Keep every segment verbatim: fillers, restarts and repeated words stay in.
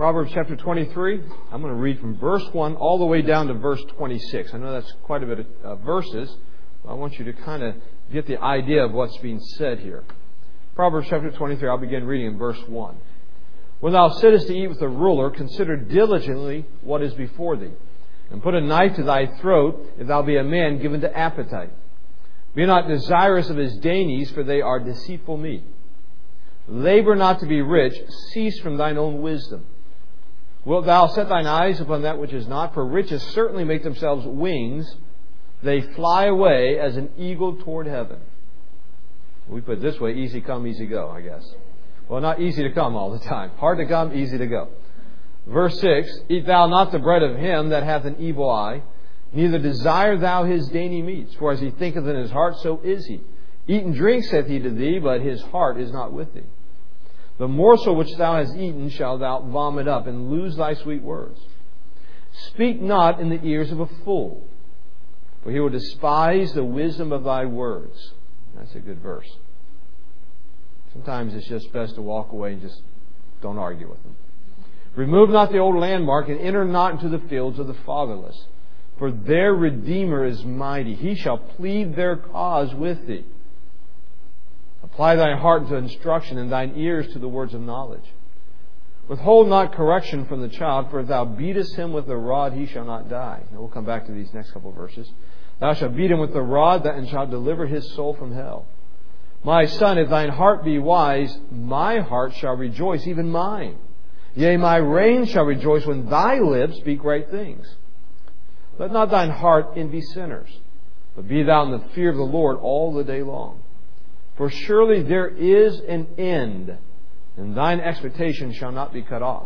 Proverbs chapter twenty-three, I'm going to read from verse one all the way down to verse twenty-six. I know that's quite a bit of uh, verses, but I want you to kind of get the idea of what's being said here. Proverbs chapter twenty-three, I'll begin reading in verse one. When thou sittest to eat with a ruler, consider diligently what is before thee, and put a knife to thy throat, if thou be a man given to appetite. Be not desirous of his dainties, for they are deceitful meat. Labor not to be rich, cease from thine own wisdom. Wilt thou set thine eyes upon that which is not? For riches certainly make themselves wings. They fly away as an eagle toward heaven. We put it this way, easy come, easy go, I guess. Well, not easy to come all the time. Hard to come, easy to go. Verse six, Eat thou not the bread of him that hath an evil eye, neither desire thou his dainty meats. For as he thinketh in his heart, so is he. Eat and drink, saith he to thee, but his heart is not with thee. The morsel which thou hast eaten shalt thou vomit up, and lose thy sweet words. Speak not in the ears of a fool, for he will despise the wisdom of thy words. That's a good verse. Sometimes it's just best to walk away and just don't argue with them. Remove not the old landmark, and enter not into the fields of the fatherless. For their Redeemer is mighty. He shall plead their cause with thee. Apply thy heart to instruction, and thine ears to the words of knowledge. Withhold not correction from the child, for if thou beatest him with the rod, he shall not die. Now we'll come back to these next couple of verses. Thou shalt beat him with the rod, and shalt deliver his soul from hell. My son, if thine heart be wise, my heart shall rejoice, even mine. Yea, my reign shall rejoice when thy lips speak right things. Let not thine heart envy sinners, but be thou in the fear of the Lord all the day long. For surely there is an end, and thine expectation shall not be cut off.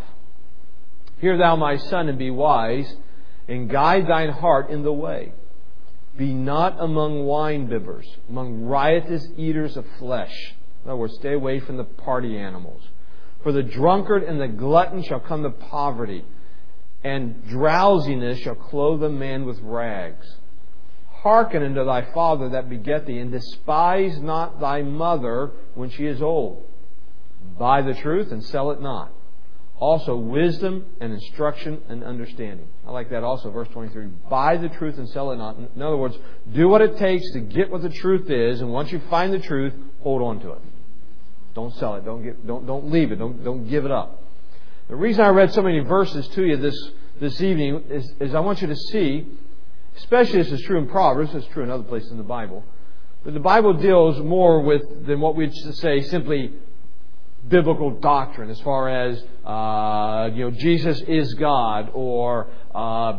Hear thou, my son, and be wise, and guide thine heart in the way. Be not among wine-bibbers, among riotous eaters of flesh. In other words, stay away from the party animals. For the drunkard and the glutton shall come to poverty, and drowsiness shall clothe a man with rags. Hearken unto thy father that beget thee, and despise not thy mother when she is old. Buy the truth and sell it not. Also wisdom and instruction and understanding. I like that also, verse twenty-three. Buy the truth and sell it not. In other words, do what it takes to get what the truth is, and once you find the truth, hold on to it. Don't sell it. Don't get, don't don't leave it. Don't don't give it up. The reason I read so many verses to you this this evening is, is I want you to see, especially this is true in Proverbs, it's true in other places in the Bible, but the Bible deals more with than what we'd say simply biblical doctrine, as far as uh, you know, Jesus is God, or uh,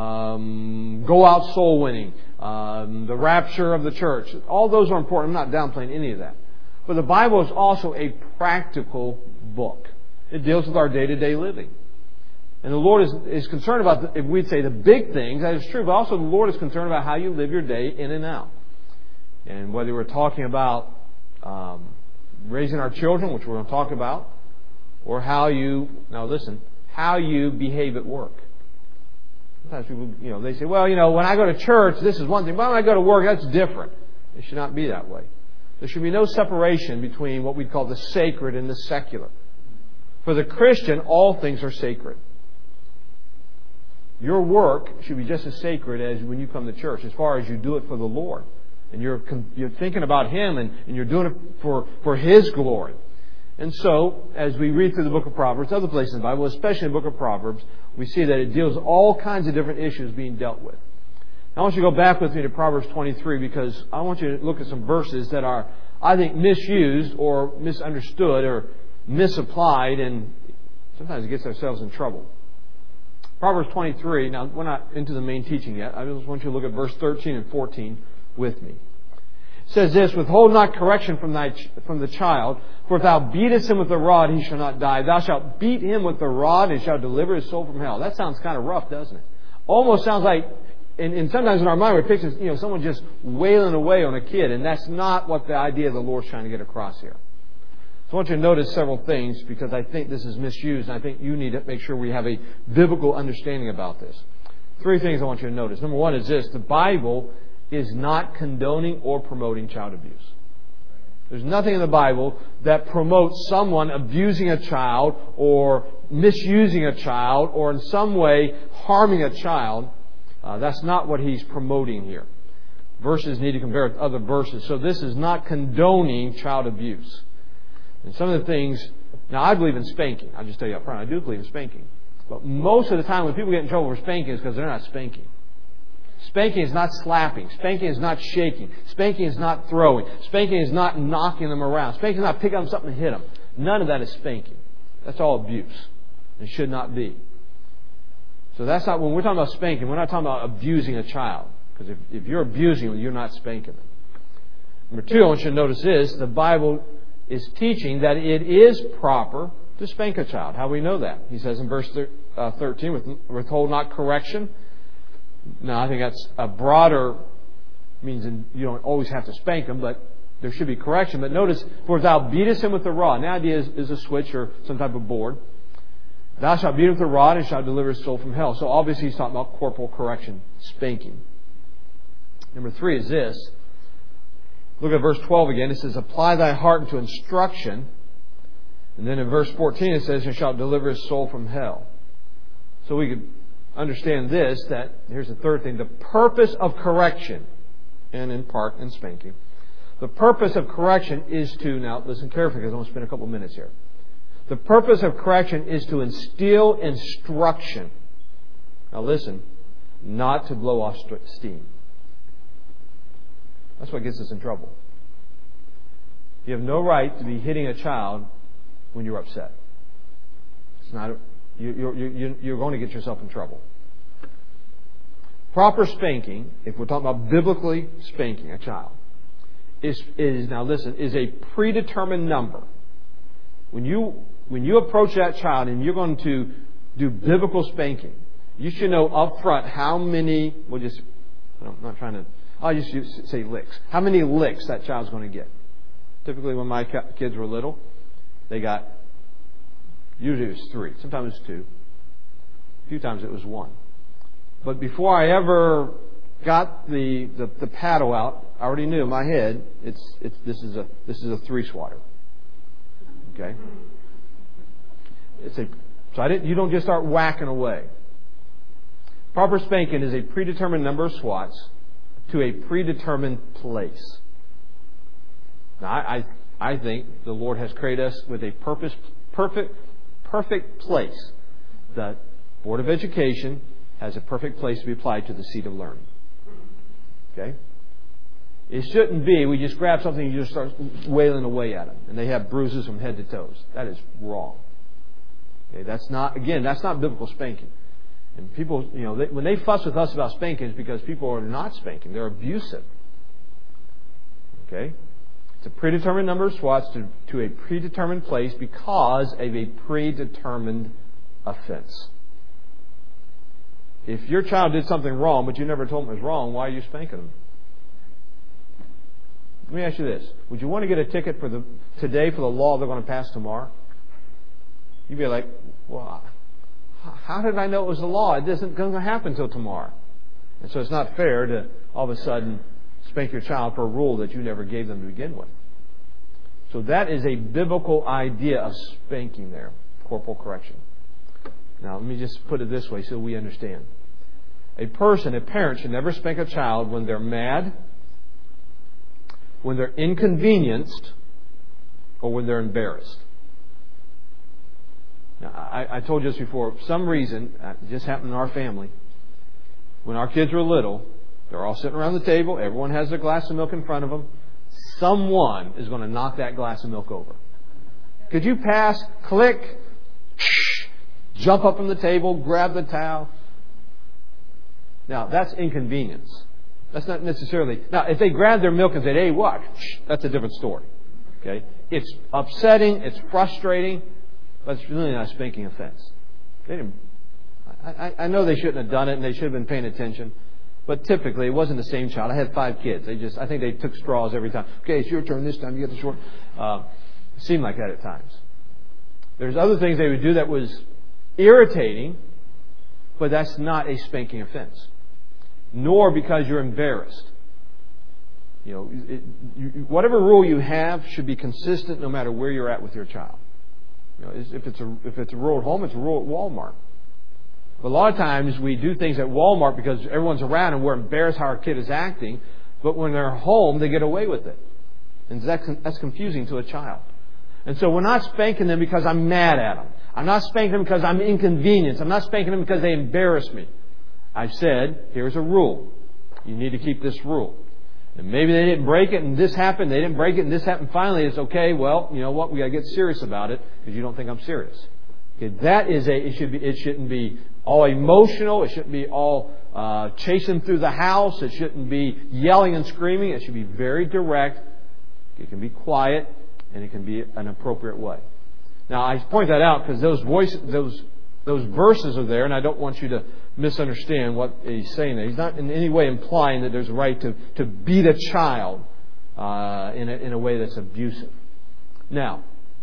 um, go out soul winning, um, the rapture of the church. All those are important. I'm not downplaying any of that. But the Bible is also a practical book. It deals with our day-to-day living. And the Lord is, is concerned about, the, if we'd say the big things, that is true, but also the Lord is concerned about how you live your day in and out. And whether we're talking about um, raising our children, which we're going to talk about, or how you, now listen, how you behave at work. Sometimes people, you know, they say, well, you know, when I go to church, this is one thing, but when I go to work, that's different. It should not be that way. There should be no separation between what we call the sacred and the secular. For the Christian, all things are sacred. Your work should be just as sacred as when you come to church, as far as you do it for the Lord. And you're you're thinking about Him, and, and you're doing it for, for His glory. And so, as we read through the book of Proverbs, other places in the Bible, especially in the book of Proverbs, we see that it deals with all kinds of different issues being dealt with. Now, I want you to go back with me to Proverbs twenty-three, because I want you to look at some verses that are, I think, misused or misunderstood or misapplied, and sometimes it gets ourselves in trouble. Proverbs twenty-three, now we're not into the main teaching yet. I just want you to look at verse thirteen and fourteen with me. It says this, withhold not correction from thy from the child, for if thou beatest him with the rod, he shall not die. Thou shalt beat him with the rod, and shalt deliver his soul from hell. That sounds kind of rough, doesn't it? Almost sounds like, and, and sometimes in our mind we picture, you know, someone just wailing away on a kid, and that's not what the idea of the Lord's trying to get across here. So I want you to notice several things, because I think this is misused, and I think you need to make sure we have a biblical understanding about this. Three things I want you to notice. Number one is this: the Bible is not condoning or promoting child abuse. There's nothing in the Bible that promotes someone abusing a child or misusing a child or in some way harming a child. Uh, that's not what he's promoting here. Verses need to compare with other verses. So this is not condoning child abuse. And some of the things, now I believe in spanking. I'll just tell you up front, I do believe in spanking. But most of the time when people get in trouble for spanking is because they're not spanking. Spanking is not slapping. Spanking is not shaking. Spanking is not throwing. Spanking is not knocking them around. Spanking is not picking up something and hit them. None of that is spanking. That's all abuse. It should not be. So that's not, when we're talking about spanking, we're not talking about abusing a child. Because if, if you're abusing them, you're not spanking them. Number two, I want you to notice this. The Bible is teaching that it is proper to spank a child. How do we know that? He says in verse thirteen, withhold not correction. Now, I think that's a broader, means you don't always have to spank them, but there should be correction. But notice, for thou beatest him with the rod. And the idea is, is a switch or some type of board. Thou shalt beat him with the rod and shalt deliver his soul from hell. So obviously he's talking about corporal correction, spanking. Number three is this. Look at verse twelve again. It says, apply thy heart unto instruction. And then in verse fourteen it says, and shalt deliver his soul from hell. So we could understand this, that here's the third thing, the purpose of correction, and in part in spanking. The purpose of correction is to, now listen carefully because I want to spend a couple of minutes here. The purpose of correction is to instill instruction. Now listen, not to blow off steam. That's what gets us in trouble. You have no right to be hitting a child when you're upset. It's not. You, you're, you're, you're going to get yourself in trouble. Proper spanking, if we're talking about biblically spanking a child, is, is now listen, is a predetermined number. When you when you approach that child and you're going to do biblical spanking, you should know up front how many. We'll just. I'm not trying to. I'll just say licks. How many licks that child's going to get? Typically, when my kids were little, they got. Usually it was three. Sometimes it was two. A few times it was one. But before I ever got the, the, the paddle out, I already knew in my head it's it's this is a this is a three swatter. Okay? It's a so I didn't you don't just start whacking away. Proper spanking is a predetermined number of swats to a predetermined place. Now I I, I think the Lord has created us with a purpose perfect perfect place. The Board of Education has a perfect place to be applied to the seat of learning. Okay? It shouldn't be we just grab something and you just start wailing away at them and they have bruises from head to toes. That is wrong. Okay? That's not, again, that's not biblical spanking. And people, you know, they, when they fuss with us about spanking, it's because people are not spanking. They're abusive. Okay? It's a predetermined number of swats to, to a predetermined place because of a predetermined offense. If your child did something wrong, but you never told them it was wrong, why are you spanking them? Let me ask you this. Would you want to get a ticket for the today for the law they're going to pass tomorrow? You'd be like, well, how did I know it was the law? It isn't going to happen until tomorrow. And so it's not fair to all of a sudden spank your child for a rule that you never gave them to begin with. So that is a biblical idea of spanking there, corporal correction. Now, let me just put it this way so we understand. A person, a parent, should never spank a child when they're mad, when they're inconvenienced, or when they're embarrassed. Now, I, I told you this before. For some reason, it just happened in our family. When our kids were little, they're all sitting around the table. Everyone has their glass of milk in front of them. Someone is going to knock that glass of milk over. Could you pass? Click. Jump up from the table. Grab the towel. Now, that's inconvenience. That's not necessarily... Now, if they grabbed their milk and said, hey, watch, that's a different story. Okay? It's upsetting. It's frustrating. But it's really not a spanking offense. They didn't, I, I know they shouldn't have done it and they should have been paying attention. But typically, it wasn't the same child. I had five kids. They just, I think they took straws every time. Okay, it's your turn this time. You get the short. Uh, it seemed like that at times. There's other things they would do that was irritating, but that's not a spanking offense. Nor because you're embarrassed. You know, it, you, whatever rule you have should be consistent no matter where you're at with your child. You know, if it's a if it's a rule at home, it's a rule at Walmart. But a lot of times we do things at Walmart because everyone's around and we're embarrassed how our kid is acting. But when they're home, they get away with it. And that's, that's confusing to a child. And so we're not spanking them because I'm mad at them. I'm not spanking them because I'm inconvenienced. I'm not spanking them because they embarrass me. I've said, here's a rule. You need to keep this rule. And maybe they didn't break it and this happened. They didn't break it and this happened. Finally, it's okay. Well, you know what? We got to get serious about it because you don't think I'm serious. Okay, that is a. It should be. It shouldn't be all emotional. It shouldn't be all uh, chasing through the house. It shouldn't be yelling and screaming. It should be very direct. It can be quiet, and it can be an appropriate way. Now, I point that out because those voices, those those verses are there, and I don't want you to misunderstand what he's saying there. He's not in any way implying that there's a right to to beat a child uh, in a, in a way that's abusive. Now,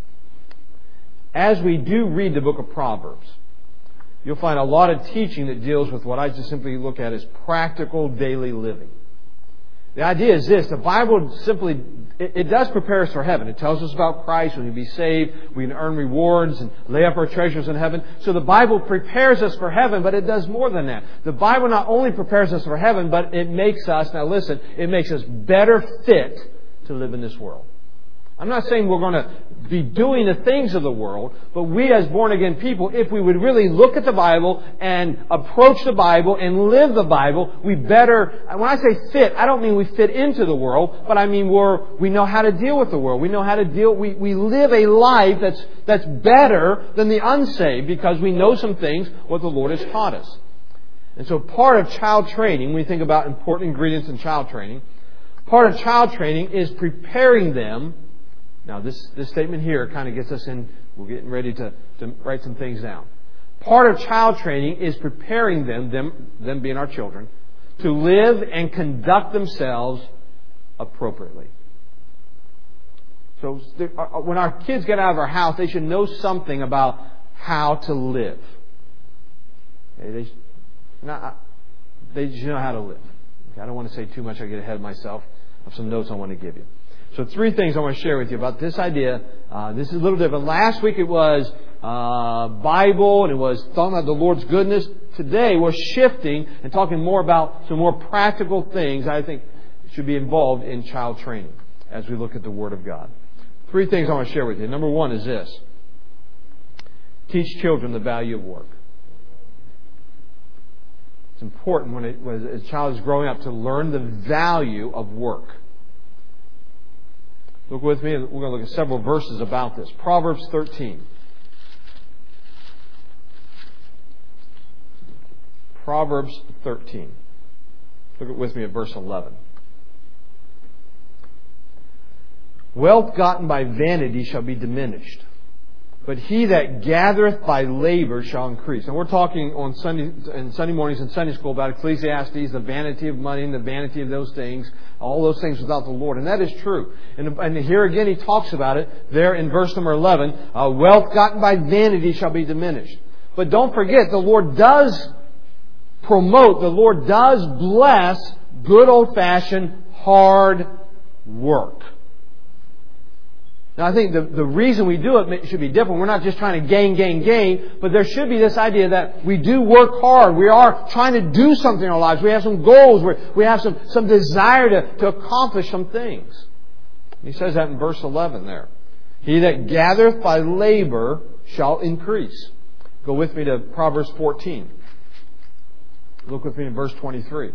as we do read the book of Proverbs, you'll find a lot of teaching that deals with what I just simply look at as practical daily living. The idea is this: the Bible simply, it, it does prepare us for heaven. It tells us about Christ. When we be saved, we can earn rewards and lay up our treasures in heaven. So the Bible prepares us for heaven, but it does more than that. The Bible not only prepares us for heaven, but it makes us, now listen, it makes us better fit to live in this world. I'm not saying we're going to be doing the things of the world, but we as born-again people, if we would really look at the Bible and approach the Bible and live the Bible, we better, when I say fit, I don't mean we fit into the world, but I mean we're, we know how to deal with the world. We know how to deal, we, we live a life that's, that's better than the unsaved because we know some things what the Lord has taught us. And so part of child training, when we think about important ingredients in child training, part of child training is preparing them. Now, this, this statement here kind of gets us in, we're getting ready to, to write some things down. Part of child training is preparing them, them, them being our children, to live and conduct themselves appropriately. So when our kids get out of our house, they should know something about how to live. Okay, they, not, they should know how to live. Okay, I don't want to say too much. I get ahead of myself. I have some notes I want to give you. So three things I want to share with you about this idea. Uh, this is a little different. Last week it was uh, Bible and it was talking about the Lord's goodness. Today we're shifting and talking more about some more practical things I think should be involved in child training as we look at the Word of God. Three things I want to share with you. Number one is this. Teach children the value of work. It's important when, it, when a child is growing up to learn the value of work. Look with me, we're going to look at several verses about this. Proverbs thirteen. Proverbs thirteen. Look with me at verse eleven. Wealth gotten by vanity shall be diminished, but he that gathereth by labor shall increase. And we're talking on Sunday, in Sunday mornings in Sunday school about Ecclesiastes, the vanity of money and the vanity of those things, all those things without the Lord. And that is true. And, and here again he talks about it there in verse number eleven. Uh, Wealth gotten by vanity shall be diminished. But don't forget, the Lord does promote, the Lord does bless good old-fashioned hard work. Now, I think the, the reason we do it should be different. We're not just trying to gain, gain, gain, but there should be this idea that we do work hard. We are trying to do something in our lives. We have some goals. We're, we have some, some desire to, to accomplish some things. He says that in verse eleven there. He that gathereth by labor shall increase. Go with me to Proverbs fourteen. Look with me in verse twenty-three.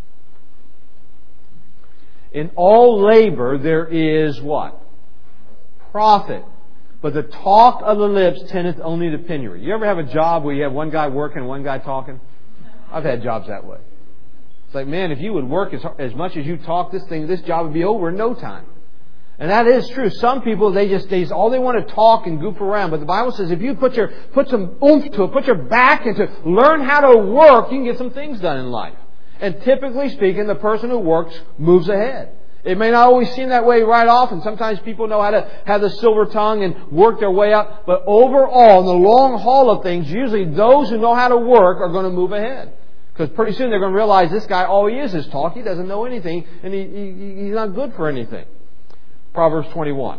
In all labor there is what? Profit. But the talk of the lips tendeth only to penury. You ever have a job where you have one guy working and one guy talking? I've had jobs that way. It's like, man, if you would work as, as much as you talk, this thing, this job would be over in no time. And that is true. Some people, they just, they all they want to talk and goof around. But the Bible says if you put your, put some oomph to it, put your back into it, learn how to work, you can get some things done in life. And typically speaking, the person who works moves ahead. It may not always seem that way right off, and sometimes people know how to have the silver tongue and work their way up. But overall, in the long haul of things, usually those who know how to work are going to move ahead. Because pretty soon they're going to realize this guy, all he is is talk. He doesn't know anything, and he, he, he's not good for anything. Proverbs twenty-one.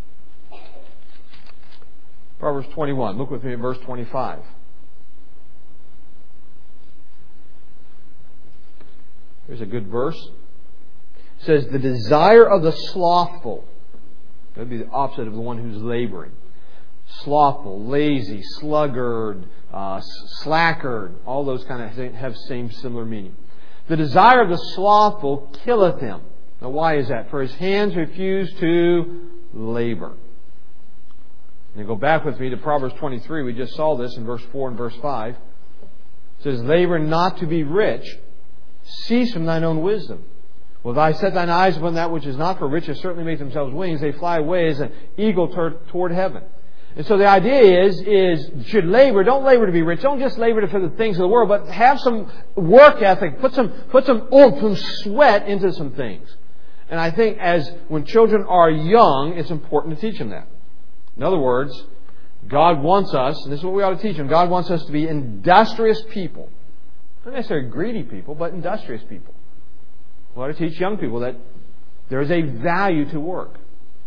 Proverbs twenty-one. Look with me at verse twenty-five. Here's a good verse. It says, the desire of the slothful. That would be the opposite of the one who's laboring. Slothful, lazy, sluggard, uh, slackard. All those kind of things have same similar meaning. The desire of the slothful killeth him. Now why is that? For his hands refuse to labor. And you go back with me to Proverbs twenty-three. We just saw this in verse four and verse five. It says, labor not to be rich. Cease from thine own wisdom. Well, if I set thine eyes upon that which is not, for riches certainly make themselves wings. They fly away as an eagle toward heaven. And so the idea is, is you should labor. Don't labor to be rich. Don't just labor for the things of the world, but have some work ethic. Put some, put some oomph, some sweat into some things. And I think as when children are young, it's important to teach them that. In other words, God wants us, and this is what we ought to teach them, God wants us to be industrious people. Not necessarily greedy people, but industrious people. We ought to teach young people that there is a value to work.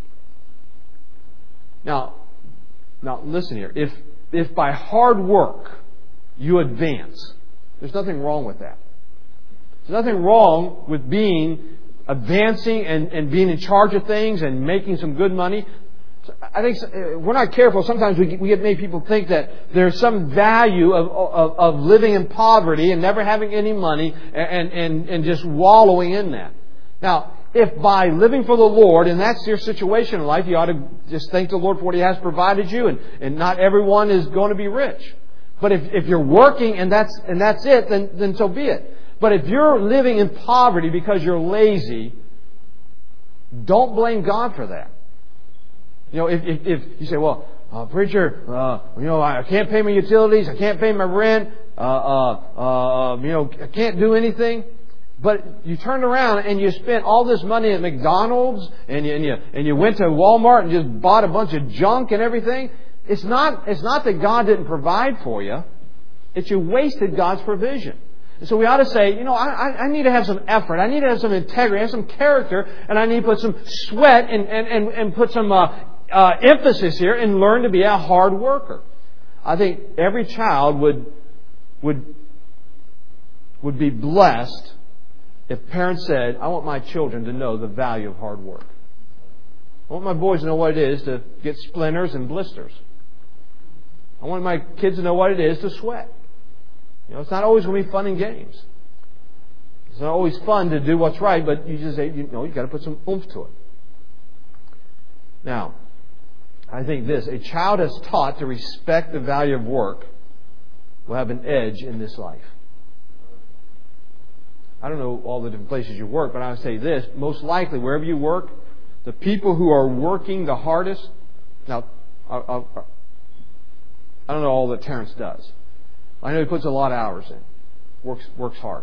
Now, now listen here. If if by hard work you advance, there's nothing wrong with that. There's nothing wrong with being advancing and, and being in charge of things and making some good money. I think if we're not careful. Sometimes we get, we get many people think that there's some value of, of, of living in poverty and never having any money and, and, and just wallowing in that. Now, if by living for the Lord, and that's your situation in life, you ought to just thank the Lord for what He has provided you, and, and not everyone is going to be rich. But if, if you're working and that's and that's it, then, then so be it. But if you're living in poverty because you're lazy, don't blame God for that. You know, if, if, if you say, well, uh, preacher, uh, you know, I can't pay my utilities, I can't pay my rent, uh, uh, uh, you know, I can't do anything. But you turned around and you spent all this money at McDonald's and you, and you, and you went to Walmart and just bought a bunch of junk and everything. It's not, it's not that God didn't provide for you. It's you wasted God's provision. And so we ought to say, you know, I, I need to have some effort. I need to have some integrity, have some character, and I need to put some sweat and, and, and, and put some uh, uh, emphasis here and learn to be a hard worker. I think every child would would would be blessed if parents said, I want my children to know the value of hard work. I want my boys to know what it is to get splinters and blisters. I want my kids to know what it is to sweat. You know, it's not always going to be fun and games. It's not always fun to do what's right, but you just say, you know, you've got to put some oomph to it. Now, I think this, a child is taught to respect the value of work will have an edge in this life. I don't know all the different places you work, but I would say this, most likely wherever you work, the people who are working the hardest, now, I, I, I don't know all that Terrence does. I know he puts a lot of hours in, works works hard.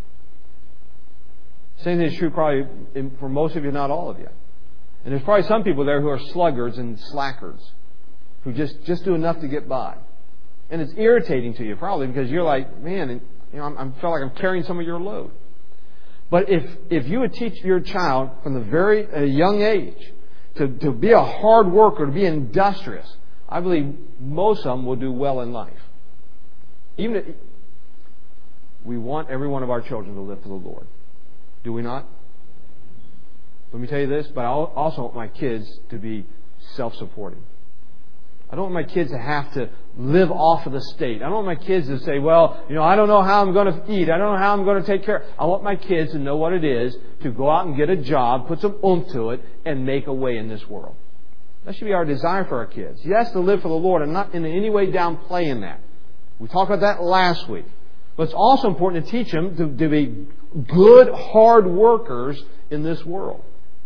Same thing is true probably in, for most of you, not all of you. And there's probably some people there who are sluggards and slackers, who just, just do enough to get by. And it's irritating to you probably because you're like, man, you know, I feel like I'm carrying some of your load. But if if you would teach your child from the very a young age to, to be a hard worker, to be industrious, I believe most of them will do well in life. Even if we want every one of our children to live for the Lord. Do we not? Let me tell you this, but I also want my kids to be self-supporting. I don't want my kids to have to live off of the state. I don't want my kids to say, well, you know, I don't know how I'm going to eat. I don't know how I'm going to take care. I want my kids to know what it is to go out and get a job, put some oomph to it, and make a way in this world. That should be our desire for our kids. Yes, to live for the Lord. I'm not in any way downplaying that. We talked about that last week. But it's also important to teach them to, to be good, hard workers in this world.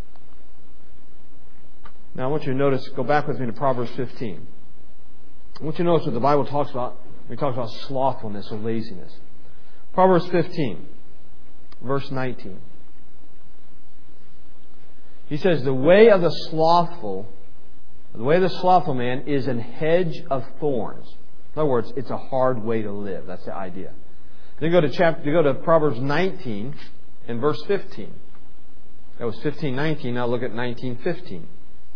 Now I want you to notice, go back with me to Proverbs fifteen. I want you to notice what the Bible talks about when it talks about slothfulness or laziness. Proverbs fifteen, verse nineteen. He says, the way of the slothful, the way of the slothful man is an hedge of thorns. In other words, it's a hard way to live. That's the idea. Then go to chapter, go to Proverbs nineteen and verse fifteen. That was fifteen nineteen. Now look at nineteen fifteen.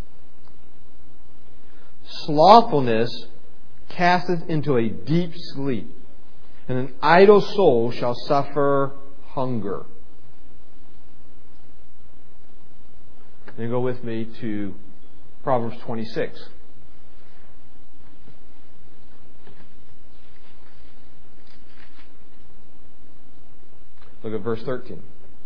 Slothfulness casteth into a deep sleep, and an idle soul shall suffer hunger. Then go with me to Proverbs twenty-six. Look at verse thirteen.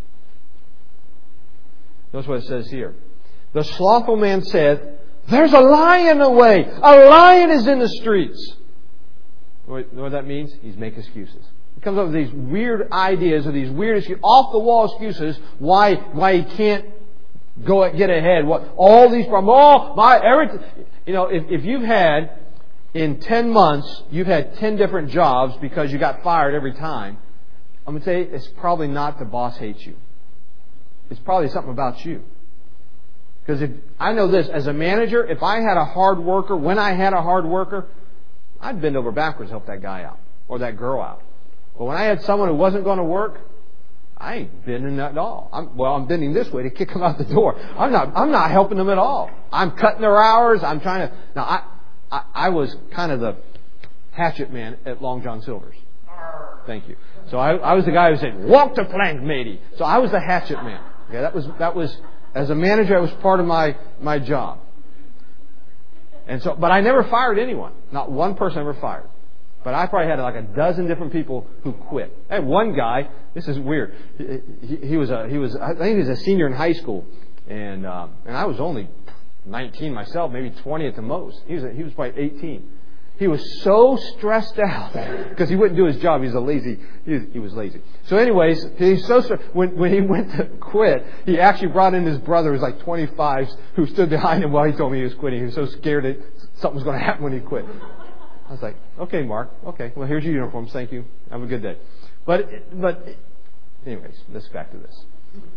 Notice what it says here. The slothful man saith, there's a lion in the way. A lion is in the streets. You know what that means? He's making excuses. He comes up with these weird ideas or these weird, off-the-wall excuses why why he can't go get ahead. What all these problems? Oh, my everything. You know, if, if you've had in ten months, you've had ten different jobs because you got fired every time. I'm going to tell you, it's probably not the boss hates you. It's probably something about you. Because if I know this, as a manager, if I had a hard worker, when I had a hard worker, I'd bend over backwards to help that guy out or that girl out. But when I had someone who wasn't going to work, I ain't bending that at all. I'm, well, I'm bending this way to kick them out the door. I'm not. I'm not helping them at all. I'm cutting their hours. I'm trying to. Now, I, I, I was kind of the hatchet man at Long John Silver's. Thank you. So I, I was the guy who said, "Walk the plank, matey." So I was the hatchet man. Okay, that was that was as a manager, it was part of my my job. And so, but I never fired anyone. Not one person ever fired. But I probably had like a dozen different people who quit. I had one guy. This is weird. He, he, he was a he was I think he was a senior in high school, and um, and I was only nineteen myself, maybe twenty at the most. He was a, he was probably eighteen. He was so stressed out because he wouldn't do his job. He was a lazy. He was, he was lazy. So, anyways, he's so when when he went to quit, he actually brought in his brother, who was like twenty-five, who stood behind him while he told me he was quitting. He was so scared that something was going to happen when he quit. I was like, "Okay, Mark. Okay, well, here's your uniforms. Thank you. Have a good day." But but, anyways, let's back to this.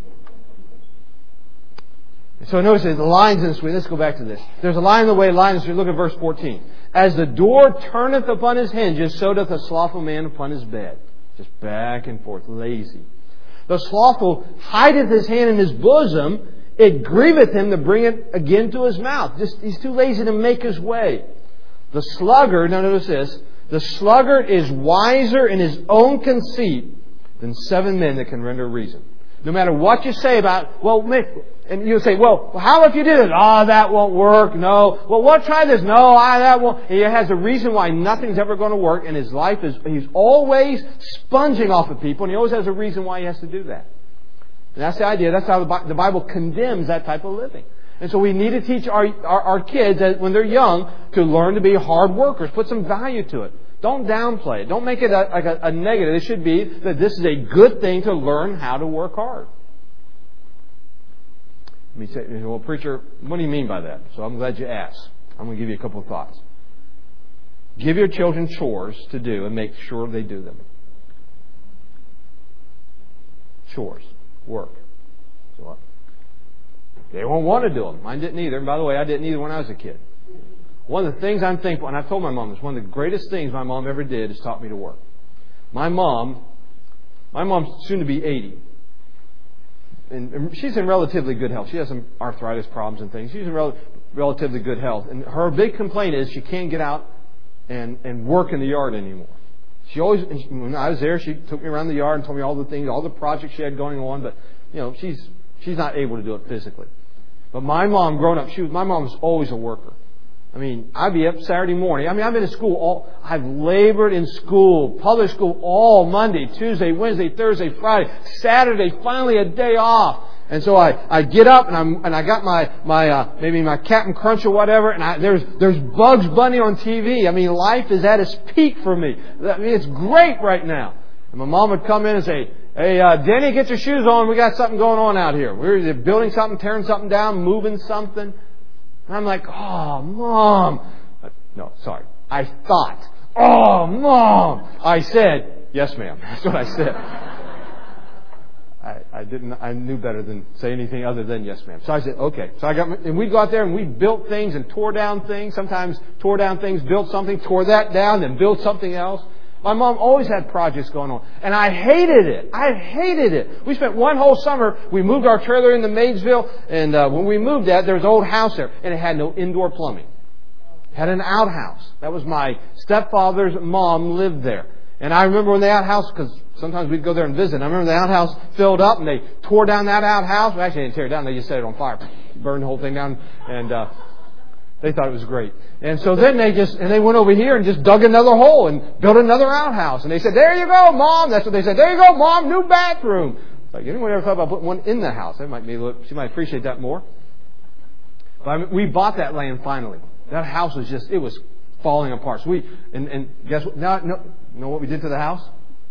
So notice the lines in the street. Let's go back to this. There's a line in the way, a line in the street. Look at verse fourteen. As the door turneth upon his hinges, so doth a slothful man upon his bed. Just back and forth, lazy. The slothful hideth his hand in his bosom. It grieveth him to bring it again to his mouth. Just he's too lazy to make his way. The sluggard, now notice this, the sluggard is wiser in his own conceit than seven men that can render reason. No matter what you say about, well, and you'll say, well, how if you did it? Oh, that won't work. No. Well, what? Try this. No, I, that won't. He has a reason why nothing's ever going to work, and his life is, he's always sponging off of people, and he always has a reason why he has to do that. And that's the idea. That's how the Bible condemns that type of living. And so we need to teach our, our, our kids that when they're young to learn to be hard workers. Put some value to it. Don't downplay it. Don't make it a, like a, a negative. It should be that this is a good thing to learn how to work hard. Let me say, well, preacher, what do you mean by that? So I'm glad you asked. I'm going to give you a couple of thoughts. Give your children chores to do and make sure they do them. Chores. Work. So what? They won't want to do them. Mine didn't either. And by the way, I didn't either when I was a kid. One of the things I'm thankful, and I've told my mom this, one of the greatest things my mom ever did is taught me to work. My mom, my mom's soon to be eighty. And she's in relatively good health. She has some arthritis problems and things. She's in rel- relatively good health. And her big complaint is she can't get out and, and work in the yard anymore. She always, when I was there, she took me around the yard and told me all the things, all the projects she had going on. But, you know, she's she's not able to do it physically. But my mom, growing up, she was, my mom was always a worker. I mean, I'd be up Saturday morning. I mean, I've been in school all, I've labored in school, public school all Monday, Tuesday, Wednesday, Thursday, Friday, Saturday, finally a day off. And so I, I get up and I'm, and I got my, my, uh, maybe my Captain Crunch or whatever, and I, there's, there's Bugs Bunny on T V. I mean, life is at its peak for me. I mean, it's great right now. And my mom would come in and say, hey, uh, Denny, get your shoes on. We got something going on out here. We're either building something, tearing something down, moving something. And I'm like, oh, Mom. No, sorry. I thought, oh, Mom. I said, yes, ma'am. That's what I said. I, I didn't. I knew better than say anything other than yes, ma'am. So I said, okay. So I got, my, and we'd go out there and we built things and tore down things. Sometimes tore down things, built something, tore that down, then built something else. My mom always had projects going on. And I hated it. I hated it. We spent one whole summer, we moved our trailer into Maysville, and uh, when we moved that, there was an old house there, and it had no indoor plumbing. It had an outhouse. That was my stepfather's mom lived there. And I remember when the outhouse, because sometimes we'd go there and visit, I remember the outhouse filled up, and they tore down that outhouse. Well, actually, they didn't tear it down, they just set it on fire. Burned the whole thing down, and uh, they thought it was great. And so then they just, and they went over here and just dug another hole and built another outhouse. And they said, there you go, Mom. That's what they said. There you go, Mom, new bathroom. Like, anyone ever thought about putting one in the house? That might be a little, she might appreciate that more. But I mean, we bought that land finally. That house was just, it was falling apart. So we, and, and guess what? Now, no, you know what we did to the house?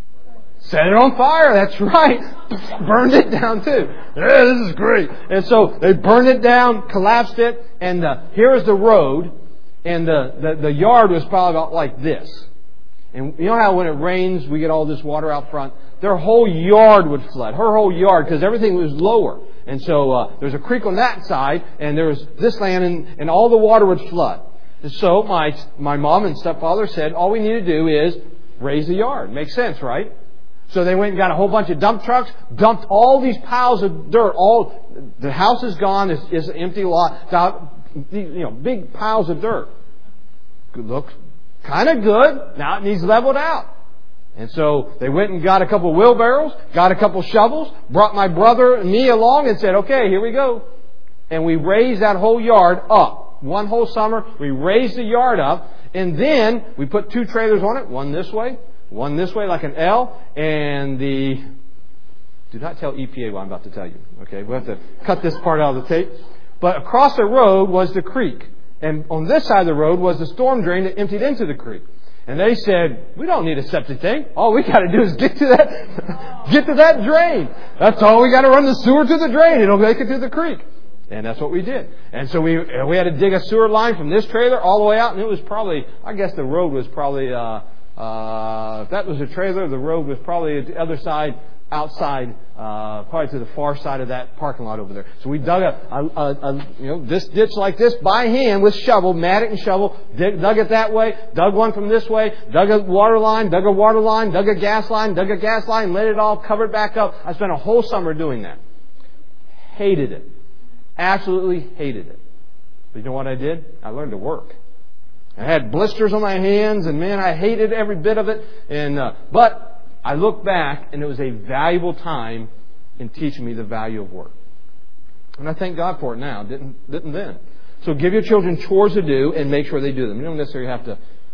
Set it on fire. That's right. Burned it down too. Yeah, this is great. And so they burned it down, collapsed it, and uh, here is the road, and the, the the yard was probably about like this. And you know how when it rains, we get all this water out front? Their whole yard would flood. Her whole yard, because everything was lower. And so uh, there's a creek on that side, and there's this land, and, and all the water would flood. And so my my mom and stepfather said, all we need to do is raise the yard. Makes sense, right? So they went and got a whole bunch of dump trucks, dumped all these piles of dirt. All the house is gone. It's, it's an empty lot. You know, big piles of dirt. Good looks, kind of good. Now it needs leveled out. And so they went and got a couple of wheelbarrows, got a couple of shovels, brought my brother and me along, and said, "Okay, here we go." And we raised that whole yard up. One whole summer, we raised the yard up, and then we put two trailers on it, one this way, one this way like an L, and the... Do not tell E P A what I'm about to tell you. Okay, we have to cut this part out of the tape. But across the road was the creek. And on this side of the road was the storm drain that emptied into the creek. And they said, we don't need a septic tank. All we got to do is get to that get to that drain. That's all we got to run the sewer to the drain. It'll make it to the creek. And that's what we did. And so we we had to dig a sewer line from this trailer all the way out. And it was probably, I guess the road was probably... Uh, Uh, if that was a trailer, the road was probably at the other side, outside, uh, probably to the far side of that parking lot over there. So we dug a, a, a, a you know, this ditch like this by hand with shovel, mattock and shovel, dig, dug it that way, dug one from this way, dug a water line, dug a water line, dug a gas line, dug a gas line, let it all cover it back up. I spent a whole summer doing that. Hated it. Absolutely hated it. But you know what I did? I learned to work. I had blisters on my hands, and man, I hated every bit of it. And uh, but I look back, and it was a valuable time in teaching me the value of work. And I thank God for it now. Didn't didn't then. So give your children chores to do, and make sure they do them. You don't necessarily have to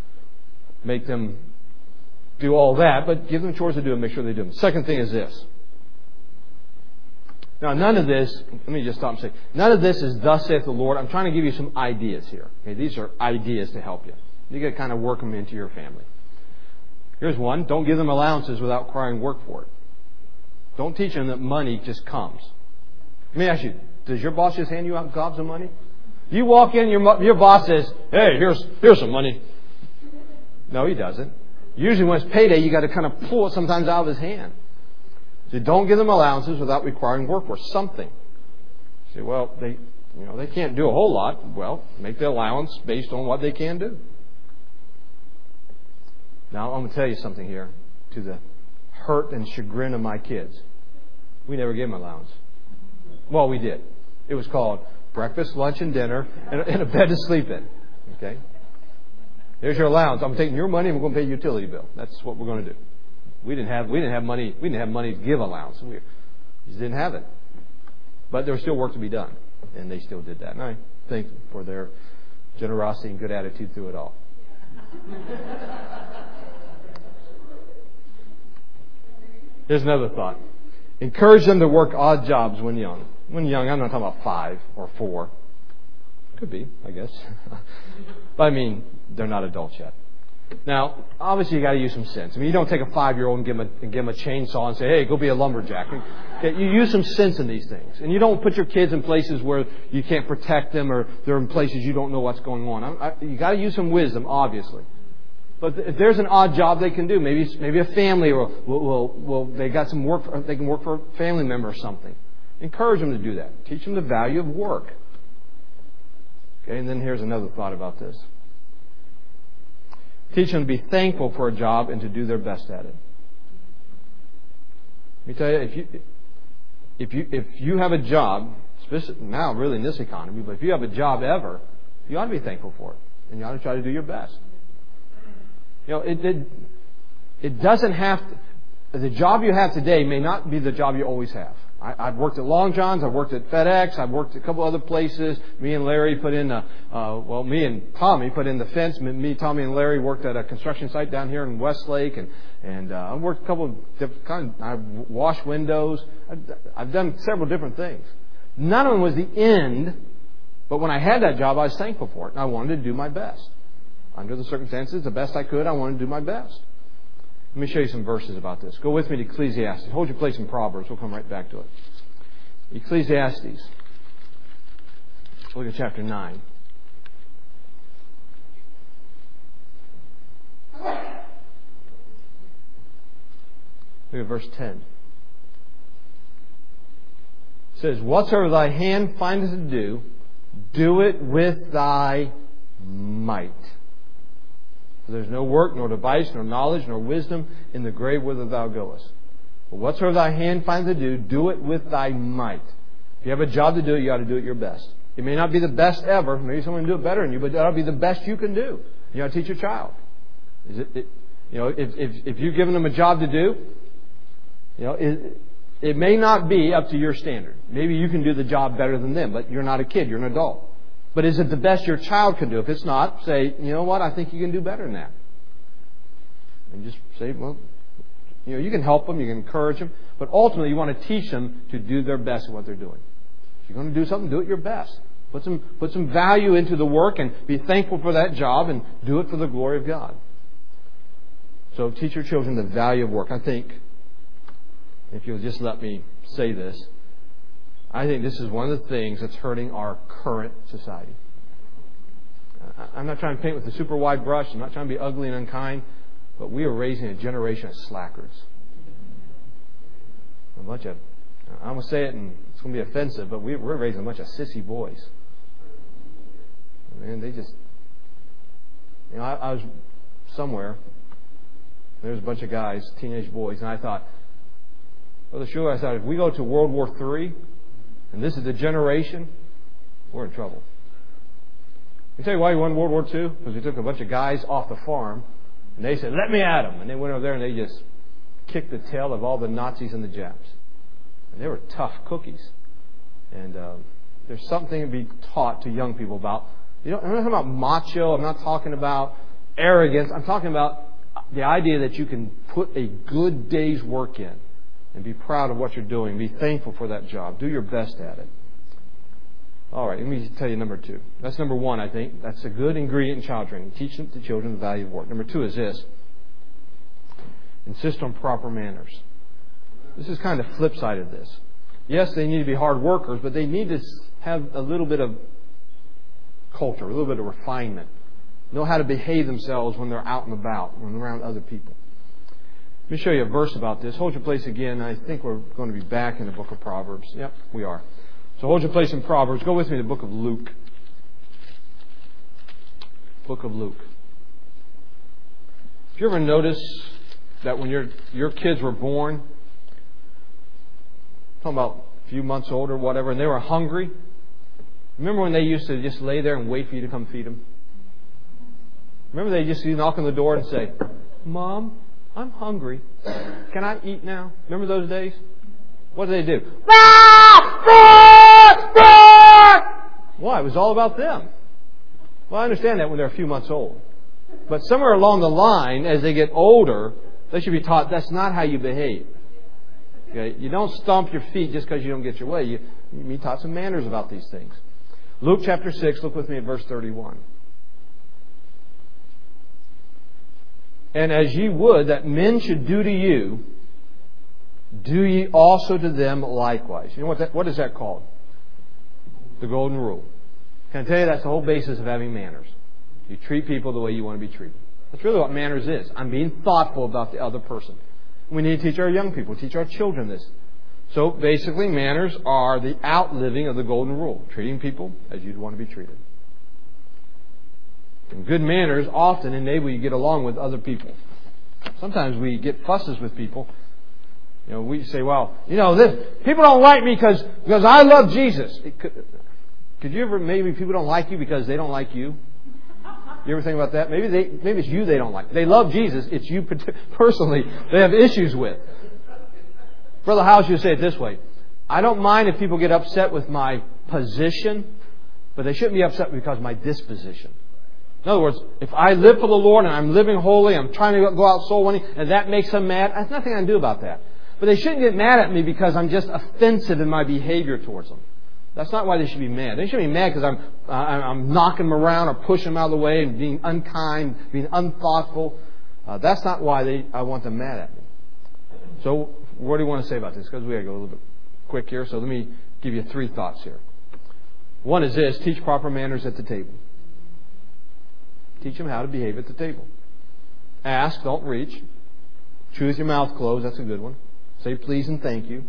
make them do all that, but give them chores to do and make sure they do them. Second thing is this. Now, none of this, let me just stop and say, none of this is thus saith the Lord. I'm trying to give you some ideas here. Okay, these are ideas to help you. You got to kind of work them into your family. Here's one. Don't give them allowances without requiring work for it. Don't teach them that money just comes. Let me ask you, does your boss just hand you out gobs of money? You walk in, your your boss says, hey, here's here's some money. No, he doesn't. Usually when it's payday, you got to kind of pull it sometimes out of his hand. So don't give them allowances without requiring work for something. You say, well, they, you know, they can't do a whole lot. Well, make the allowance based on what they can do. Now, I'm going to tell you something here to the hurt and chagrin of my kids. We never gave them allowance. Well, we did. It was called breakfast, lunch, and dinner, and a, and a bed to sleep in. Okay? There's your allowance. I'm taking your money and we're going to pay your utility bill. That's what we're going to do. We didn't have we didn't have money we didn't have money to give allowance. We just didn't have it. But there was still work to be done, and they still did that. And I thank them for their generosity and good attitude through it all. Here's another thought: encourage them to work odd jobs when young. When young, I'm not talking about five or four. Could be, I guess. But I mean, they're not adults yet. Now, obviously, you got to use some sense. I mean, you don't take a five-year-old and give him a, and give him a chainsaw and say, "Hey, go be a lumberjack." You use some sense in these things, and you don't put your kids in places where you can't protect them, or they're in places you don't know what's going on. I, I, you got to use some wisdom, obviously. But if there's an odd job they can do, maybe maybe a family will will will, will they got some work. For, they can work for a family member or something. Encourage them to do that. Teach them the value of work. Okay, and then here's another thought about this. Teach them to be thankful for a job and to do their best at it. Let me tell you, if you if you if you have a job, especially now really in this economy, but if you have a job ever, you ought to be thankful for it, and you ought to try to do your best. You know, it it, it doesn't have to. The job you have today may not be the job you always have. I, I've worked at Long John's, I've worked at FedEx, I've worked at a couple other places. Me and Larry put in, a, uh, well, me and Tommy put in the fence. Me, Tommy, and Larry worked at a construction site down here in Westlake, and and uh, I've worked a couple of different kind. Of, I've washed windows. I've, I've done several different things. None of them was the end, but when I had that job, I was thankful for it, and I wanted to do my best. Under the circumstances, the best I could, I wanted to do my best. Let me show you some verses about this. Go with me to Ecclesiastes. Hold your place in Proverbs. We'll come right back to it. Ecclesiastes. Look at chapter nine. Look at verse ten. It says, whatsoever thy hand findeth to do, do it with thy might. For there is no work, nor device, nor knowledge, nor wisdom in the grave whither thou goest. But whatsoever thy hand findeth to do, do it with thy might. If you have a job to do, you ought to do it your best. It may not be the best ever. Maybe someone will do it better than you, but that ought to be the best you can do. You ought to teach your child. Is it, it you know, if, if if you've given them a job to do, you know, it, it may not be up to your standard. Maybe you can do the job better than them, but you're not a kid. You're an adult. But is it the best your child can do? If it's not, say, you know what, I think you can do better than that. And just say, well, you know, you can help them, you can encourage them, but ultimately you want to teach them to do their best at what they're doing. If you're going to do something, do it your best. Put some, put some value into the work and be thankful for that job and do it for the glory of God. So teach your children the value of work. I think, if you'll just let me say this, I think this is one of the things that's hurting our current society. I'm not trying to paint with a super wide brush. I'm not trying to be ugly and unkind. But we are raising a generation of slackers. A bunch of, I'm going to say it and it's going to be offensive, but we're raising a bunch of sissy boys. Man, they just, you know, I, I was somewhere. There was a bunch of guys, teenage boys, and I thought, Brother Schuler, I thought, if we go to World War Three, and this is the generation, we're in trouble. Let me tell you why we won World War Two. Because we took a bunch of guys off the farm, and they said, let me at them. And they went over there and they just kicked the tail of all the Nazis and the Japs. And they were tough cookies. And uh, there's something to be taught to young people about. You know, I'm not talking about macho. I'm not talking about arrogance. I'm talking about the idea that you can put a good day's work in and be proud of what you're doing. Be thankful for that job. Do your best at it. All right, let me tell you number two. That's number one, I think. That's a good ingredient in child training. Teach them, the children the value of work. Number two is this. Insist on proper manners. This is kind of the flip side of this. Yes, they need to be hard workers, but they need to have a little bit of culture, a little bit of refinement. Know how to behave themselves when they're out and about, when they're around other people. Let me show you a verse about this. Hold your place again. I think we're going to be back in the book of Proverbs. Yep, we are. So hold your place in Proverbs. Go with me to the book of Luke. Book of Luke. Did you ever notice that when your your kids were born, talking about a few months old or whatever, and they were hungry? Remember when they used to just lay there and wait for you to come feed them? Remember they just knock on the door and say, Mom, I'm hungry. Can I eat now? Remember those days? What did they do? Why? It was all about them. Well, I understand that when they're a few months old. But somewhere along the line, as they get older, they should be taught that's not how you behave. Okay? You don't stomp your feet just because you don't get your way. You, you be taught some manners about these things. Luke chapter six, look with me at verse thirty-one. And as ye would that men should do to you, do ye also to them likewise. You know what that, what is that called? The golden rule. Can I tell you that's the whole basis of having manners. You treat people the way you want to be treated. That's really what manners is. I'm being thoughtful about the other person. We need to teach our young people, teach our children this. So basically manners are the outliving of the golden rule. Treating people as you'd want to be treated. And good manners often enable you to get along with other people. Sometimes we get fusses with people. You know, we say, well, you know, this people don't like me because because I love Jesus. It could, could you ever, maybe people don't like you because they don't like you? You ever think about that? Maybe they, maybe it's you they don't like. They love Jesus. It's you personally they have issues with. Brother Howes used to say it this way. I don't mind if people get upset with my position, but they shouldn't be upset because of my disposition. In other words, if I live for the Lord and I'm living holy, I'm trying to go out soul winning, and that makes them mad, there's nothing I can do about that. But they shouldn't get mad at me because I'm just offensive in my behavior towards them. That's not why they should be mad. They shouldn't be mad because I'm, uh, I'm knocking them around or pushing them out of the way and being unkind, being unthoughtful. Uh, that's not why they, I want them mad at me. So, what do you want to say about this? Because we got to go a little bit quick here. So let me give you three thoughts here. One is this: teach proper manners at the table. Teach them how to behave at the table. Ask, don't reach. Chew with your mouth closed. That's a good one. Say please and thank you.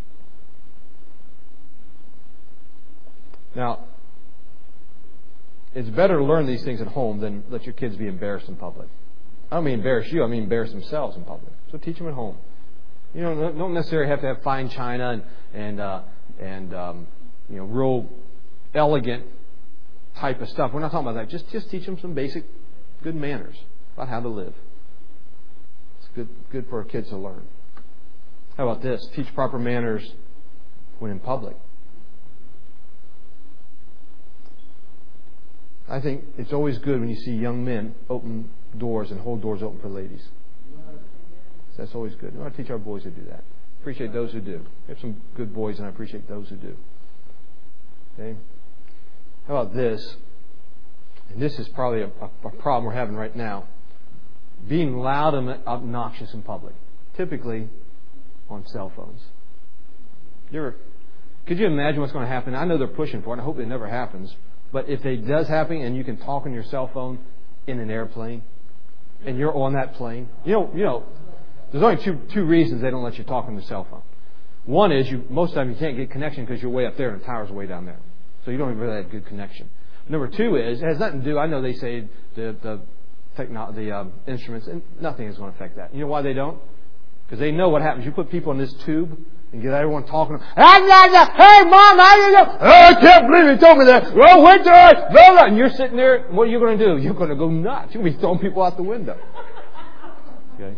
Now, it's better to learn these things at home than let your kids be embarrassed in public. I don't mean embarrass you. I mean embarrass themselves in public. So teach them at home. You know, don't necessarily have to have fine china and and uh, and um, you know, real elegant type of stuff. We're not talking about that. Just just teach them some basic good manners about how to live. It's good good for our kids to learn. How about this? Teach proper manners when in public. I think it's always good when you see young men open doors and hold doors open for ladies. That's always good. We want to teach our boys to do that. Appreciate those who do. We have some good boys, and I appreciate those who do. Okay. How about this? And this is probably a, a problem we're having right now. Being loud and obnoxious in public. Typically on cell phones. You ever, could you imagine what's going to happen? I know they're pushing for it, and I hope it never happens. But if it does happen and you can talk on your cell phone in an airplane, and you're on that plane, you know, you know, there's only two two reasons they don't let you talk on the cell phone. One is you most of the time you can't get connection because you're way up there and the tower's way down there, so you don't even really have good connection. Number two is it has nothing to do. I know they say the the techno, the um, instruments, and nothing is going to affect that. You know why they don't? Because they know what happens. You put people in this tube and get everyone talking. Hey, Mom, how you doing? Oh, I can't believe you told me that. Well, wait till I... And you're sitting there. What are you going to do? You're going to go nuts. You're going to be throwing people out the window. Okay.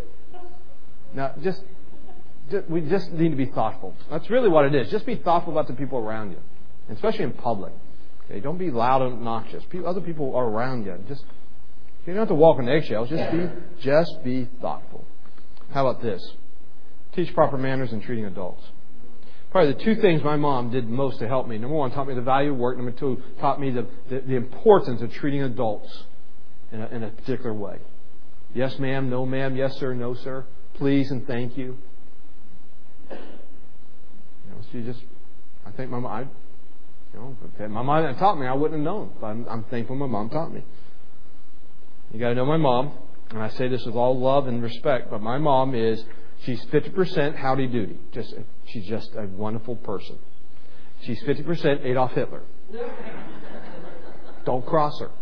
Now, just, just we just need to be thoughtful. That's really what it is. Just be thoughtful about the people around you, especially in public. Okay, don't be loud and obnoxious. People, other people are around you. Just you don't have to walk on eggshells. Just be, just be thoughtful. How about this? Teach proper manners in treating adults. Probably the two things my mom did most to help me. Number one, taught me the value of work. Number two, taught me the, the, the importance of treating adults in a, in a particular way. Yes, ma'am. No, ma'am. Yes, sir. No, sir. Please and thank you. You know, she just, I think my mom, I, you know, if my mom hadn't taught me, I wouldn't have known. But I'm, I'm thankful my mom taught me. You got to know my mom, and I say this with all love and respect, but my mom is, she's fifty percent howdy doody. Just, she's just a wonderful person. She's fifty percent Adolf Hitler. Don't cross her.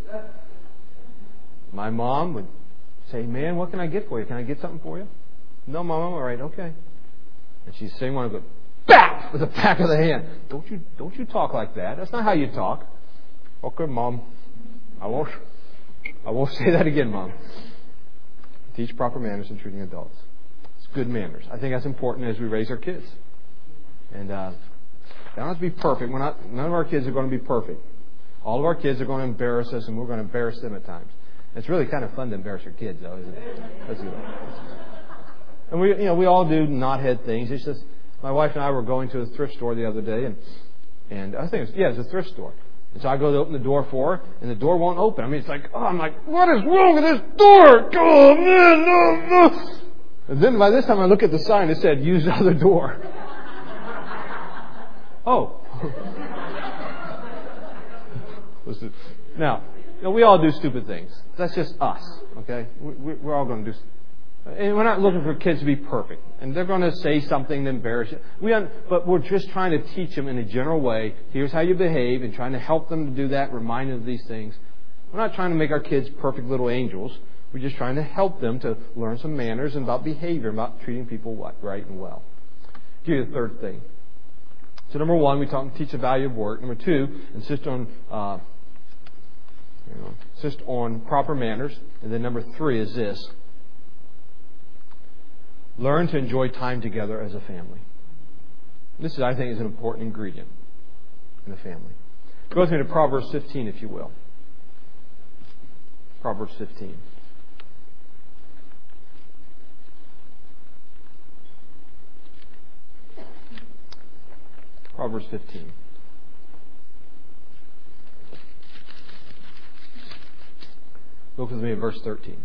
My mom would say, man, what can I get for you? Can I get something for you? No, Mom, I'm all right. Okay. And she'd say one of go, BAP! With the back of the hand. Don't you, don't you talk like that. That's not how you talk. Okay, Mom. I won't, I won't say that again, Mom. Teach proper manners in treating adults. It's good manners. I think that's important as we raise our kids. And, uh, they don't have to be perfect. We're not, none of our kids are going to be perfect. All of our kids are going to embarrass us, and we're going to embarrass them at times. It's really kind of fun to embarrass your kids, though, isn't it? Let's do that. And we, you know, we all do knothead things. It's just my wife and I were going to a thrift store the other day, and and I think it's yeah, it's a thrift store. And so I go to open the door for her, and the door won't open. I mean, it's like, oh, I'm like, what is wrong with this door? Oh man, no, no. And then by this time, I look at the sign. It said, "Use the other door." Oh. Now, you know, we all do stupid things. That's just us, okay? We're all going to do. And we're not looking for kids to be perfect, and they're going to say something to embarrass you. We, but we're just trying to teach them in a general way. Here's how you behave, and trying to help them to do that. Remind them of these things. We're not trying to make our kids perfect little angels. We're just trying to help them to learn some manners and about behavior, about treating people right and well. I'll give you the third thing. So number one, we talk, teach the value of work. Number two, insist on uh, you know, insist on proper manners. And then number three is this: learn to enjoy time together as a family. This is, I think, is an important ingredient in a family. Go with me to Proverbs fifteen, if you will. Proverbs fifteen. Proverbs fifteen. Look with me at verse thirteen.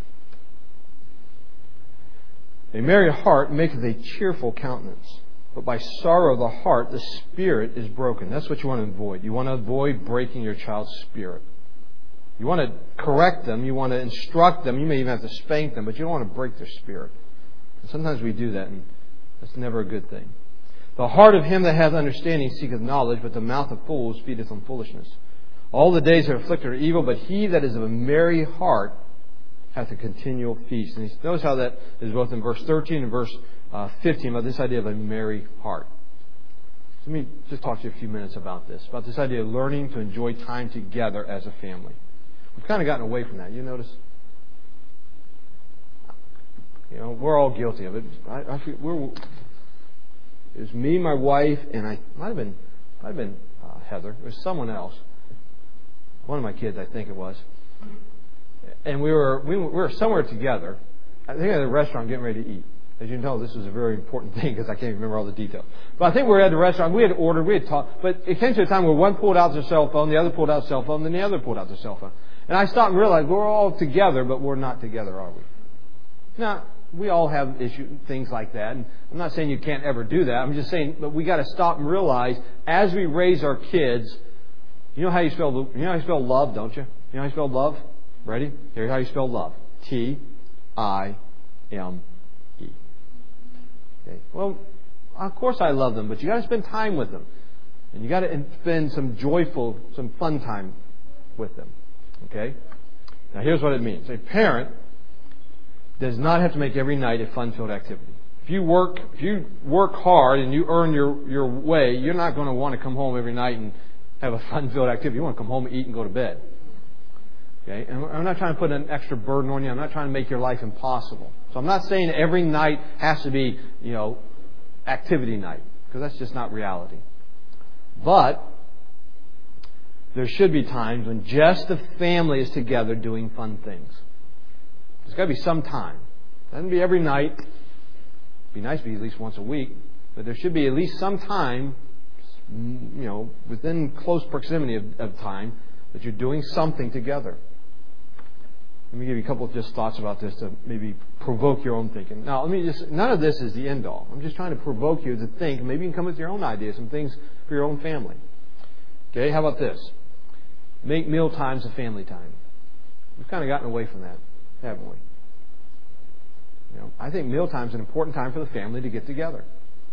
A merry heart maketh a cheerful countenance, but by sorrow of the heart the spirit is broken. That's what you want to avoid. You want to avoid breaking your child's spirit. You want to correct them. You want to instruct them. You may even have to spank them, but you don't want to break their spirit. And sometimes we do that, and that's never a good thing. The heart of him that hath understanding seeketh knowledge, but the mouth of fools feedeth on foolishness. All the days are afflicted are evil, but he that is of a merry heart hath a continual feast. And notice how that is both in verse thirteen and verse uh, fifteen about this idea of a merry heart. Let me just talk to you a few minutes about this, about this idea of learning to enjoy time together as a family. We've kind of gotten away from that. You notice? You know, we're all guilty of it. I, I feel we're. It was me, my wife, and I might have been, might have been uh, Heather. It was someone else. One of my kids, I think it was. And we were we were somewhere together. I think at a restaurant getting ready to eat. As you know, this was a very important thing because I can't remember all the details. But I think we were at the restaurant. We had ordered, we had talked. But it came to a time where one pulled out their cell phone, the other pulled out their cell phone, then the other pulled out their cell phone. And I stopped and realized we're all together, but we're not together, are we? Now, we all have issues, things like that. And I'm not saying you can't ever do that. I'm just saying, but we got to stop and realize as we raise our kids. You know how you spell you know how you spell love, don't you? You know how you spell love? Ready? Here's how you spell love. T I M E. Okay. Well, of course I love them, but you got to spend time with them, and you got to spend some joyful, some fun time with them. Okay. Now here's what it means: a parent does not have to make every night a fun-filled activity. If you work, if you work hard and you earn your your way, you're not going to want to come home every night and have a fun-filled activity. You want to come home, eat, and go to bed. Okay? And I'm not trying to put an extra burden on you. I'm not trying to make your life impossible. So I'm not saying every night has to be, you know, activity night, because that's just not reality. But there should be times when just the family is together doing fun things. There's got to be some time. It doesn't be every night. It'd be nice to be at least once a week. But there should be at least some time, you know, within close proximity of, of time, that you're doing something together. Let me give you a couple of just thoughts about this to maybe provoke your own thinking. Now, let me just, none of this is the end all. I'm just trying to provoke you to think. Maybe you can come with your own ideas, some things for your own family. Okay, how about this? Make meal times a family time. We've kind of gotten away from that, haven't we? You know, I think meal time is an important time for the family to get together.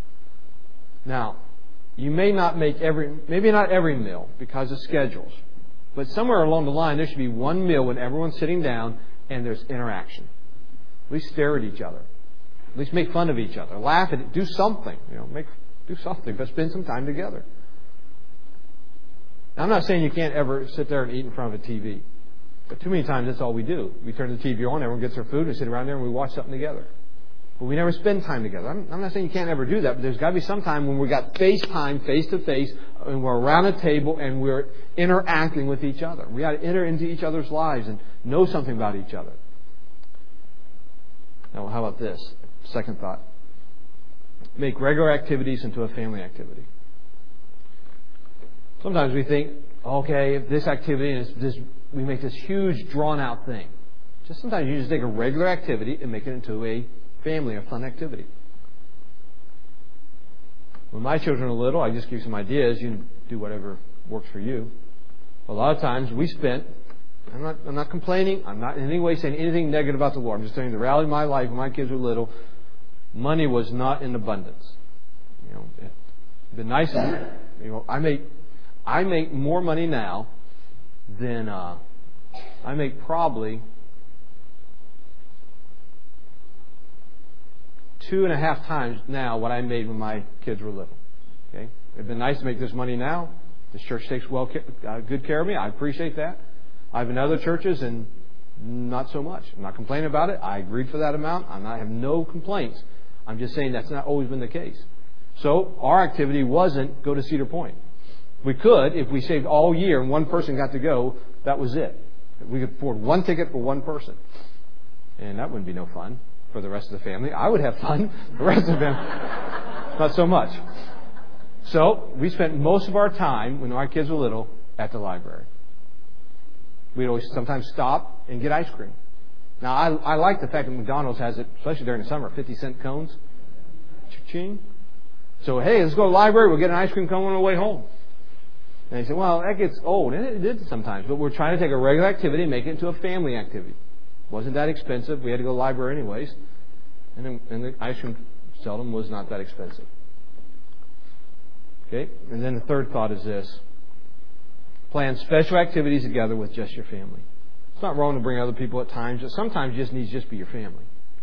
Now, you may not make every, maybe not every meal because of schedules. But somewhere along the line, there should be one meal when everyone's sitting down and there's interaction. At least stare at each other. At least make fun of each other. Laugh at it. Do something. You know, make do something. But spend some time together. Now, I'm not saying you can't ever sit there and eat in front of a T V. But too many times that's all we do. We turn the T V on, everyone gets their food, and we sit around there and we watch something together. But we never spend time together. I'm, I'm not saying you can't ever do that, but there's got to be some time when we got face time, face to face, and we're around a table and we're interacting with each other. We got to enter into each other's lives and know something about each other. Now, how about this? Second thought. Make regular activities into a family activity. Sometimes we think, okay, if this activity is this, we make this huge drawn out thing. Just sometimes you just take a regular activity and make it into a family or fun activity. When my children are little, I just give you some ideas. You do whatever works for you. A lot of times we spent, I'm not, I'm not complaining. I'm not in any way saying anything negative about the Lord. I'm just telling you the reality of my life when my kids were little. Money was not in abundance. You know, it'd been nice. You know, I make, I make more money now than uh, I make probably two and a half times now what I made when my kids were little. Okay, it'd been nice to make this money now. This church takes well uh, good care of me. I appreciate that. I've been in other churches and not so much. I'm not complaining about it. I agreed for that amount. I'm not, I have no complaints. I'm just saying that's not always been the case. So our activity wasn't go to Cedar Point. We could, if we saved all year and one person got to go, that was it. We could afford one ticket for one person. And that wouldn't be no fun for the rest of the family. I would have fun. The rest of them, not so much. So we spent most of our time, when our kids were little, at the library. We'd always sometimes stop and get ice cream. Now, I, I like the fact that McDonald's has it, especially during the summer, fifty cent cones. Cha-ching. So, hey, let's go to the library. We'll get an ice cream cone on the way home. And they said, well, that gets old. And it did sometimes. But we're trying to take a regular activity and make it into a family activity. It wasn't that expensive. We had to go to the library anyways. And, then, and the ice cream seldom was not that expensive. Okay? And then the third thought is this. Plan special activities together with just your family. It's not wrong to bring other people at times, but sometimes you just need to just be your family.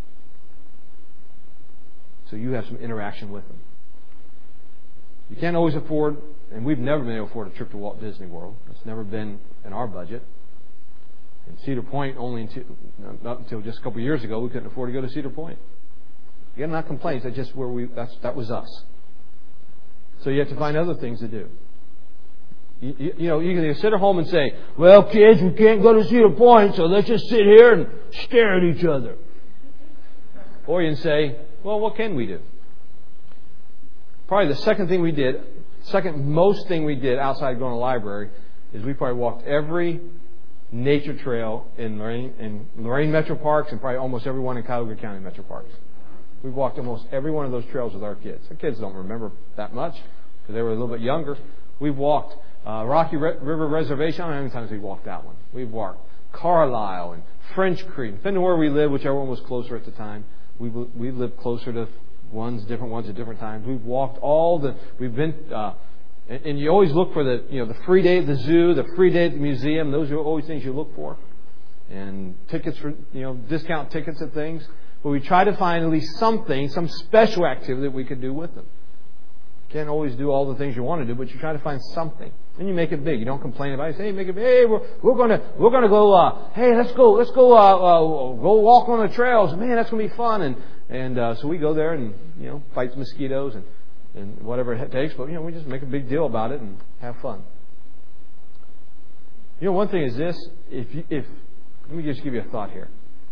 So you have some interaction with them. You can't always afford, and we've never been able to afford a trip to Walt Disney World. It's never been in our budget. In Cedar Point, only until, not until just a couple of years ago, we couldn't afford to go to Cedar Point. Again, not complaints. That's just where we. That's, that was us. So you have to find other things to do. You, you, you know, you can sit at home and say, well, kids, we can't go to Cedar Point, so let's just sit here and stare at each other. Or you can say, well, what can we do? Probably the second thing we did, second most thing we did outside going to the library is we probably walked every nature trail in Lorain, in Lorain Metro Parks and probably almost every one in Cuyahoga County Metro Parks. We've walked almost every one of those trails with our kids. Our kids don't remember that much because they were a little bit younger. We've walked uh, Rocky Re- River Reservation. I don't know how many times we've walked that one. We've walked Carlisle and French Creek. Depending on where we live, whichever one was closer at the time, we we lived closer to ones, different ones at different times. We've walked all the. We've been, uh, and, and you always look for the you know the free day at the zoo, the free day at the museum. Those are always things you look for, and tickets for you know discount tickets at things. But we try to find at least something, some special activity that we could do with them. You can't always do all the things you want to do, but you try to find something. And you make it big. You don't complain about it. You say, hey, make it big. Hey, we're, we're gonna we're gonna go. Uh, hey, let's go. Let's go. Uh, uh, go walk on the trails. Man, that's gonna be fun. And and uh, so we go there and you know fight the mosquitoes and and whatever it takes. But you know we just make a big deal about it and have fun. You know, one thing is this. If you, if let me just give you a thought here.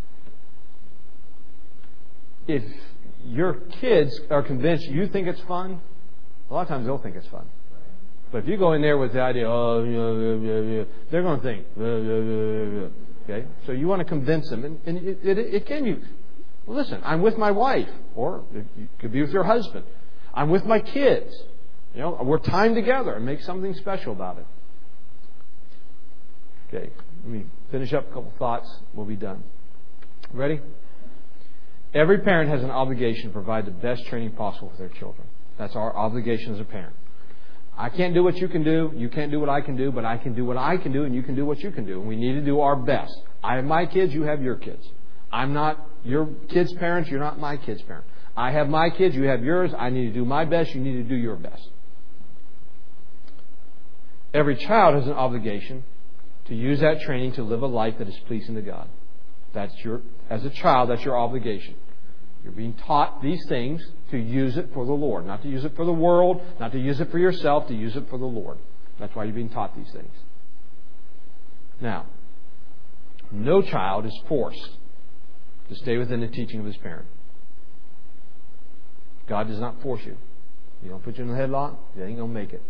If your kids are convinced you think it's fun, a lot of times they'll think it's fun. But if you go in there with the idea, oh, yeah, yeah, yeah, they're going to think, yeah, yeah, yeah, yeah. Okay? So you want to convince them. And, and it, it, it can you. Well, listen, I'm with my wife. Or it could be with your husband. I'm with my kids. You know, we're time together and make something special about it. Okay. Let me finish up a couple thoughts. We'll be done. Ready? Every parent has an obligation to provide the best training possible for their children. That's our obligation as a parent. I can't do what you can do. You can't do what I can do. But I can do what I can do, and you can do what you can do. And we need to do our best. I have my kids. You have your kids. I'm not your kids' parents. You're not my kids' parent. I have my kids. You have yours. I need to do my best. You need to do your best. Every child has an obligation to use that training to live a life that is pleasing to God. That's your, as a child, that's your obligation. You're being taught these things to use it for the Lord. Not to use it for the world, not to use it for yourself, to use it for the Lord. That's why you're being taught these things. Now, no child is forced to stay within the teaching of his parent. God does not force you. You don't put you in the headlock, you ain't going to make it.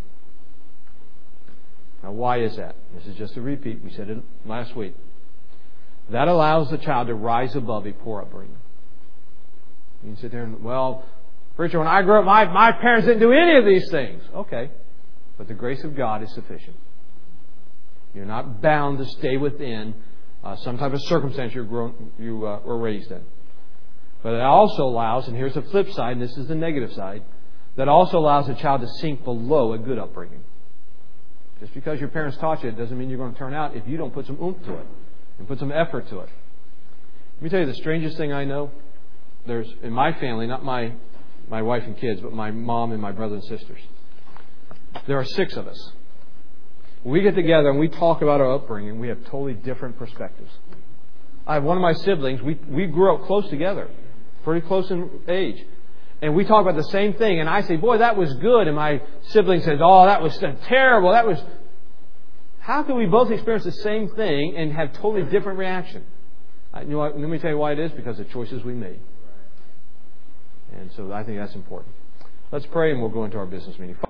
Now, why is that? This is just a repeat. We said it last week. That allows the child to rise above a poor upbringing. You can sit there and, well, preacher, when I grew up, my, my parents didn't do any of these things. Okay. But the grace of God is sufficient. You're not bound to stay within uh, some type of circumstance you're grown, you uh, were raised in. But it also allows, and here's the flip side, and this is the negative side, that also allows a child to sink below a good upbringing. Just because your parents taught you, it doesn't mean you're going to turn out if you don't put some oomph to it and put some effort to it. Let me tell you the strangest thing I know. There's in my family, not my my wife and kids, but my mom and my brothers and sisters. There are six of us. We get together and we talk about our upbringing. We have totally different perspectives. I have one of my siblings. We we grew up close together, pretty close in age, and we talk about the same thing. And I say, "Boy, that was good," and my sibling says, "Oh, that was terrible. That was." How can we both experience the same thing and have totally different reaction? You know what? Let me tell you why it is. Because of choices we made. And so I think that's important. Let's pray and we'll go into our business meeting.